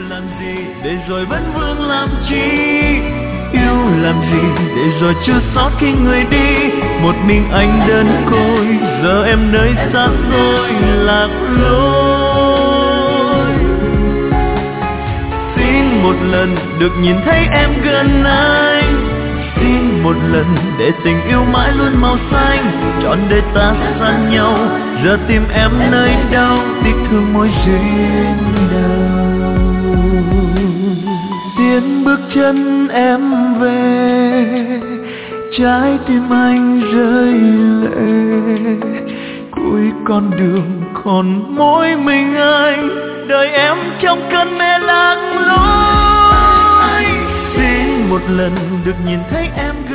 làm gì để rồi vẫn vương làm chi, yêu làm gì để rồi chưa sót khi người đi. Một mình anh đơn côi, giờ em nơi xa xôi lạc lối. Xin một lần được nhìn thấy em gần anh, xin một lần để tình yêu mãi luôn màu xanh. Trọn đời ta xa nhau, giờ tìm em nơi đâu, tiếc thương môi duyên đầu. Tiến bước chân em về, trái tim anh rơi lệ. Cuối con đường còn mỗi mình anh, đời em trong cơn mê lạc lối. Xin một lần được nhìn thấy em